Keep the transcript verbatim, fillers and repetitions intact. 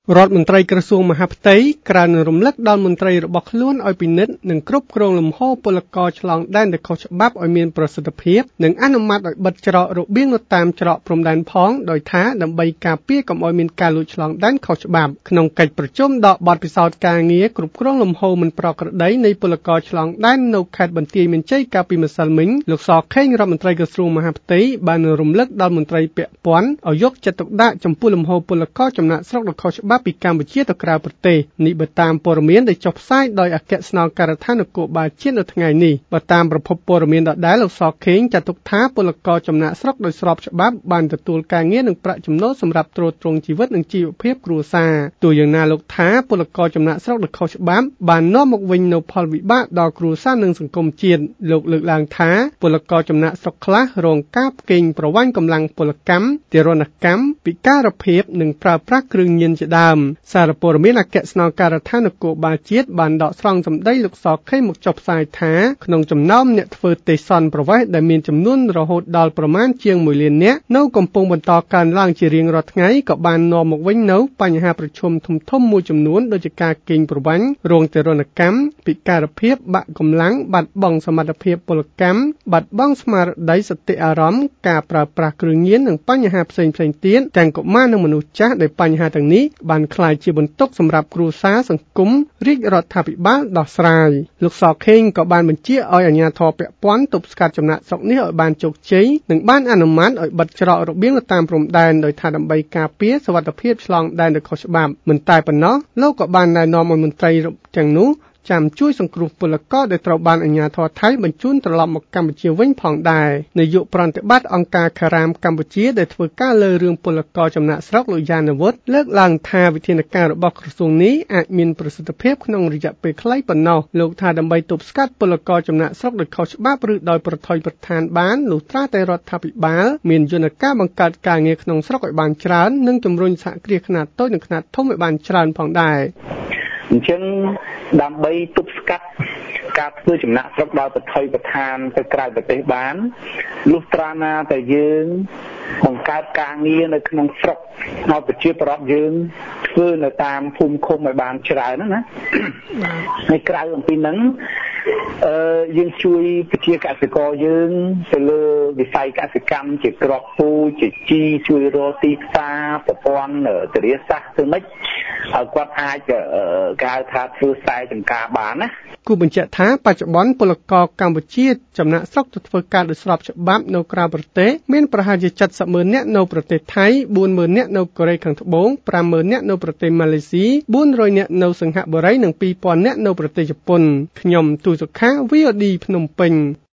រដ្ឋមន្ត្រីក្រសួងមហាផ្ទៃក្រើនរំលឹកដល់មន្ត្រីរបស់ខ្លួនឲ្យពិនិត្យនិងគ្រប់គ្រងលំហូរពលករឆ្លងដែនដែលខុសច្បាប់ឲ្យមានប្រសិទ្ធភាពនិងអនុម័តឲ្យបិទច្រករបៀងនៅតាមច្រកព្រំដែនផងដោយថាដើម្បីការពារកុំឲ្យមានការលួចឆ្លងដែនខុសច្បាប់ក្នុងកិច្ចប្រជុំដកបទពិសោធន៍ការងារគ្រប់គ្រងលំហូរមិនប្រក្រតីនៃពលករឆ្លងដែននៅខេត្តបន្ទាយមានជ័យកាលពីម្សិលមិញលោកសខេងរដ្ឋមន្ត្រីក្រសួងមហាផ្ទៃបានរំលឹកដល់មន្ត្រីពាក់ព័ន្ធឲ្យយកចិត្តទុកដាក់ចំពោះលំហូរពលករចំណាក់ស្រុកដ៏ខុសច្បាប់ពីកម្ពុជាទៅក្រៅប្រទេសនេះបើតាមព័ត៌មានដែលចុះផ្សាយដោយអគ្គស្នងការដ្ឋាននគរបាលជាតិនៅថ្ងៃនេះបើតាមប្រភពព័ត៌មានដដែលលោកសខេងចាត់ទុកថាពលករចំណាក់ស្រុកដោយស្របច្បាប់បានទទួលការងារនិងប្រាក់ចំណូលសម្រាប់ទ្រទ្រង់ជីវិតនិងជីវភាពគ្រួសារទោះយ៉ាងណាលោកថាពលករចំណាក់ស្រុកដោយខុសច្បាប់បាននាំមកវិញនូវផលវិបាកដល់គ្រួសារនិងសង្គមជាតិលោកលើកឡើងថាពលករចំណាក់ស្រុកខ្លះរងការផ្គេងប្រវ័ញ្ចកម្លាំងពលកម្មទារុណកម្មពិការភាពនិងប្រើប្រាស់គ្រឿងញៀនជាដើមសារព័ត៌មានអគ្គស្នងការដ្ឋាននគរបាលជាតិបានដកស្រង់សម្ដីលោកសខេងមកចុះផ្សាយថាក្នុងចំណោមអ្នកធ្វើទេសន្តប្រវេសន៍ដែលមានចំនួនរហូតដល់ប្រមាណជាងមួយលាននាក់នៅកំពុងបន្តកើនឡើងជារៀងរាល់ថ្ងៃក៏បាននាំមកវិញនូវបញ្ហាប្រឈមធំធំមួយចំនួនដូចជាការកេងប្រវ័ញ្ចរោងទារុណកម្មពិការភាពបាក់កម្លាំងបាត់បង់សមត្ថភាពពលកម្មបាត់បង់ស្មារតីសតិអារម្មណ៍ការប្រើប្រាស់គ្រឿងញៀននិងបញ្ហាផ្សេងៗទៀតទាំងកុមារនិងមនុស្សចាស់ដែលបញ្ហាទាំងនេះបានក្លាយជាបន្ទុកសម្រាប់គ្រួសារសង្គមរាជរដ្ឋាភិបាលដោះស្រាយលោកសខេងក៏បានបញ្ជាឲ្យអាជ្ញាធរពាក់ព័ន្ធទប់ស្កាត់ចំណាក់ស្រុកនេះឲ្យបានជោគជ័យនិងបានអនុម័តឲ្យបិទច្រករបៀងនៅតាមព្រំដែនដោយថាដើម្បីការពារសុវត្ថិភាពឆ្លងដែនដោយខុសច្បាប់មិនតែប៉ុណ្ណោះលោកក៏បានណែនាំឲ្យមន្ត្រីទាំងនោះចាំជួយសង្គ្រោះពលករដែលត្រូវបានអាជ្ញាធរថៃបញ្ជូនត្រឡប់មកកម្ពុជាវិញផងដែរនាយកប្រតិបត្តិអង្គការខារ៉ាមកម្ពុជាដែលធ្វើការលើរឿងពលករចំណាក់ស្រុកលោកយ៉ានវុធលើកឡើងថាវិធានការរបស់ក្រសួងនេះអាចមានប្រសិទ្ធភាពក្នុងរយៈពេលខ្លីប៉ុណ្ណោះលោកថាដើម្បីទប់ស្កាត់ពលករចំណាក់ស្រុកដោយខុសច្បាប់ឬដោយប្រថុយប្រថានបានលុះត្រាតែរដ្ឋាភិបាលមានយន្តការបង្កើតការងារក្នុងស្រុកឲ្យបានច្រើននិងជំរុញសហគ្រាសខ្នាតតូចនិងខ្នាតធំឲ្យបានច្រើនផងដែរអញ្ចឹងដើម្បីទប់ស្កាត់ការធ្វើចំណាក់ស្រុកដល់ប្រថុយប្រឋានទៅក្រៅប្រទេសបានលុះត្រាណាតែយើងបង្កើតការងារនៅក្នុងស្រុកឲ្យប្រជាពលរដ្ឋយើងធ្វើនៅតាមភូមិឃុំឲ្យបានច្រើនណាហើយក្រៅអំពីហ្នឹងអឺយើងជួយប្រជាកសិករយើងទៅលើវិស័យកសិកម្មជាគ្រាប់ពូជជាជីជួយរកទីផ្សារប្រព័ន្ធធារាសាស្ត្រធ្វើម៉េចឲ្យគាត់អាចគេហៅថាធ្វើខ្សែចម្ការបានណាគូបញ្ជាក់ថាបច្ចុប្បន្នពលករកម្ពុជាចំណាក់ស្រុកទៅធ្វើការដោយស្របច្បាប់នៅក្រៅប្រទេសមានប្រហែលជា 七十ម៉ឺន នាក់នៅប្រទេសថៃ បួនម៉ឺន នាក់នៅកូរ៉េខាងត្បូង ប្រាំម៉ឺន នាក់នៅប្រទេសម៉ាឡេស៊ី បួនរយ នាក់នៅសិង្ហបុរីនិង ពីរពាន់ នាក់នៅប្រទេសជប៉ុនខ្ញុំទូសុខា វី អូ ឌី ភ្នំពេញ